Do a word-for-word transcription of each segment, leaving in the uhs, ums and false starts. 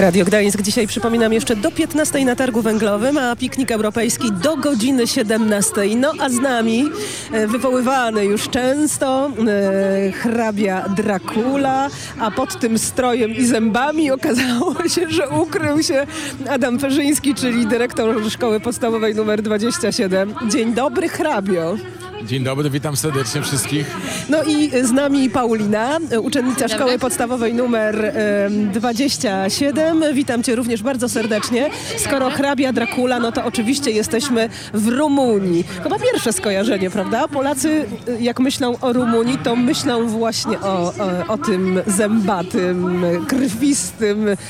Radio Gdańsk dzisiaj, przypominam, jeszcze do piętnastej na Targu Węglowym, a piknik europejski do godziny siedemnastej. No a z nami e, wywoływany już często e, hrabia Dracula, a pod tym strojem i zębami okazało się, że ukrył się Adam Perzyński, czyli dyrektor Szkoły Podstawowej numer dwadzieścia siedem. Dzień dobry, hrabio. Dzień dobry, witam serdecznie wszystkich. No i z nami Paulina, uczennica Szkoły Podstawowej numer dwadzieścia siedem. Witam Cię również bardzo serdecznie. Skoro hrabia Dracula, no to oczywiście jesteśmy w Rumunii. Chyba pierwsze skojarzenie, prawda? Polacy, jak myślą o Rumunii, to myślą właśnie o, o, o tym zębatym, krwistym yy,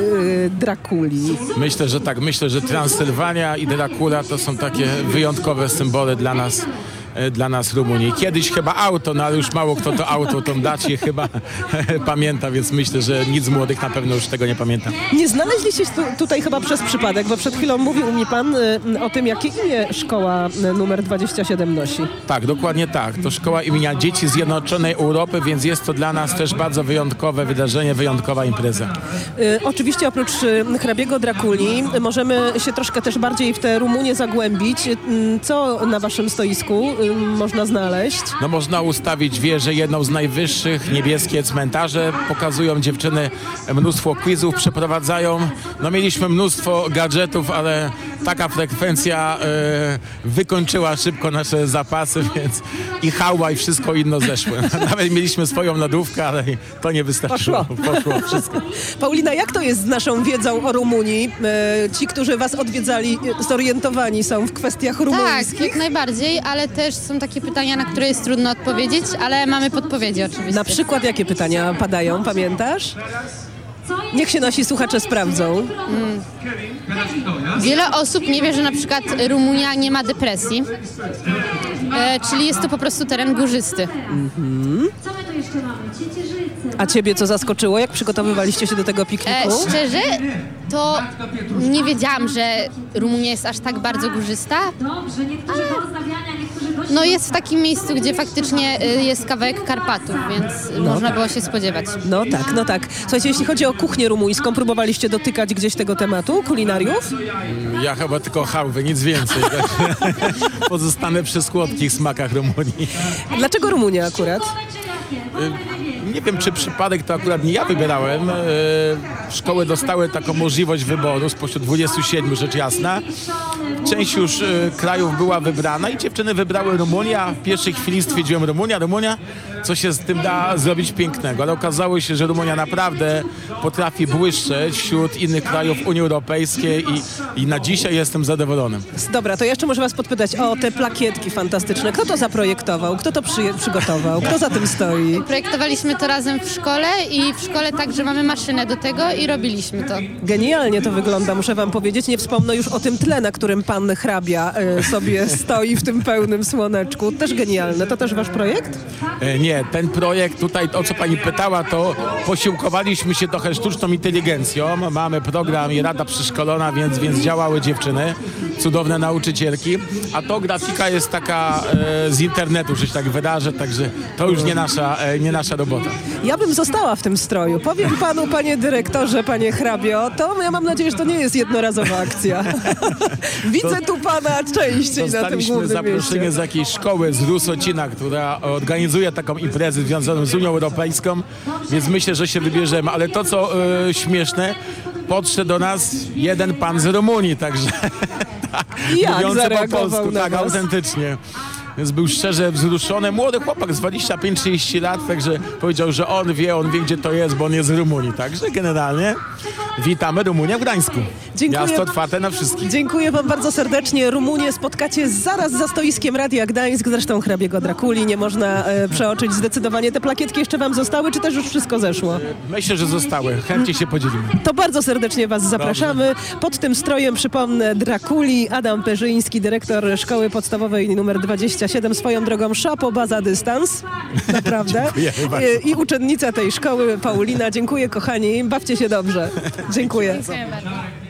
Drakuli. Myślę, że tak. Myślę, że Transylwania i Dracula to są takie wyjątkowe symbole dla nas. Dla nas Rumunii. Kiedyś chyba auto, no ale już mało kto to auto, tą Dacię chyba pamięta, więc myślę, że nic z młodych na pewno już tego nie pamięta. Nie znaleźliście się tu, tutaj chyba przez przypadek, bo przed chwilą mówił mi pan y, o tym, jakie imię szkoła y, numer dwadzieścia siedem nosi. Tak, dokładnie tak. To szkoła imienia Dzieci Zjednoczonej Europy, więc jest to dla nas też bardzo wyjątkowe wydarzenie, wyjątkowa impreza. Y, oczywiście oprócz y, hrabiego Drakuli y, możemy się troszkę też bardziej w tę Rumunię zagłębić. Y, co na waszym stoisku y, można znaleźć? No można ustawić wieżę, jedną z najwyższych, niebieskie cmentarze. Pokazują dziewczyny mnóstwo quizów, przeprowadzają. No mieliśmy mnóstwo gadżetów, ale taka frekwencja y, wykończyła szybko nasze zapasy, więc i hałwa i wszystko inno zeszły. Nawet mieliśmy swoją lodówkę, ale to nie wystarczyło. Poszło. Poszło wszystko. Paulina, jak to jest z naszą wiedzą o Rumunii? Y, ci, którzy was odwiedzali, y, zorientowani są w kwestiach rumuńskich? Tak, jak najbardziej, ale też są takie pytania, na które jest trudno odpowiedzieć, ale mamy podpowiedzi oczywiście. Na przykład jakie pytania padają, pamiętasz? Niech się nasi słuchacze sprawdzą. Hmm. Wiele osób nie wie, że na przykład Rumunia nie ma depresji, e, czyli jest to po prostu teren górzysty. Mhm. A ciebie co zaskoczyło, jak przygotowywaliście się do tego pikniku? E, szczerze, to nie wiedziałam, że Rumunia jest aż tak bardzo górzysta. No jest w takim miejscu, gdzie faktycznie jest kawałek Karpatów, więc no można tak. było się spodziewać. No tak, no tak. Słuchajcie, jeśli chodzi o kuchnię rumuńską, próbowaliście dotykać gdzieś tego tematu, kulinariów? Ja chyba tylko hałwy, nic więcej. Pozostanę przy słodkich smakach Rumunii. Dlaczego Rumunia akurat? Nie wiem, czy przypadek to akurat nie ja wybierałem. Szkoły dostały taką możliwość wyboru spośród dwudziestu siedmiu, rzecz jasna. Część już krajów była wybrana i dziewczyny wybrały Rumunię, a w pierwszej chwili stwierdziłem Rumunia, Rumunia, co się z tym da zrobić pięknego. Ale okazało się, że Rumunia naprawdę potrafi błyszczeć wśród innych krajów Unii Europejskiej i, i na dzisiaj jestem zadowolony. Dobra, to jeszcze muszę was podpytać o te plakietki fantastyczne. Kto to zaprojektował? Kto to przy, przygotował? Kto za tym stoi? Projektowaliśmy to razem w szkole i w szkole także mamy maszynę do tego i robiliśmy to. Genialnie to wygląda, muszę wam powiedzieć. Nie wspomnę już o tym tle, na którym pan hrabia y, sobie stoi w tym pełnym słoneczku. Też genialne. To też wasz projekt? E, nie, ten projekt tutaj, o co pani pytała, to posiłkowaliśmy się trochę sztuczną inteligencją. Mamy program i rada przeszkolona, więc, więc działały dziewczyny, cudowne nauczycielki. A to grafika jest taka e, z internetu, że się tak wydarzy, także to już nie nasza, e, nie nasza robota. Ja bym została w tym stroju. Powiem panu, panie dyrektorze, panie hrabio, to ja mam nadzieję, że to nie jest jednorazowa akcja. Widzę tu pana częściej na tym głównym zaproszenie mieście. z jakiejś szkoły z Rusocina, która organizuje taką imprezę związaną z Unią Europejską, więc myślę, że się wybierzemy. Ale to, co e, śmieszne, podszedł do nas jeden pan z Rumunii, także tak, I jak mówiący po zareagował polsku, na tak was? autentycznie. Więc był szczerze wzruszony. Młody chłopak z dwudziestu pięciu trzydziestu lat, także powiedział, że on wie, on wie, gdzie to jest, bo on jest z Rumunii. Także generalnie witamy Rumunię w Gdańsku. Dziękuję. Miasto otwarte na wszystkich. Dziękuję wam bardzo serdecznie. Rumunię spotkacie zaraz za stoiskiem Radia Gdańsk, zresztą hrabiego Drakuli. Nie można e, przeoczyć zdecydowanie. Te plakietki jeszcze wam zostały, czy też już wszystko zeszło? Myślę, że zostały. Chętnie się podzielimy. To bardzo serdecznie was zapraszamy. Pod tym strojem, przypomnę, Drakuli, Adam Perzyński, dyrektor Szkoły Podstawowej numer dwadzieścia siedem. Swoją drogą szapo, baza, dystans. Naprawdę. Dziękujemy bardzo. I, I uczennica tej szkoły, Paulina. Dziękuję, kochani. Bawcie się dobrze. Dziękuję. Dziękuję bardzo.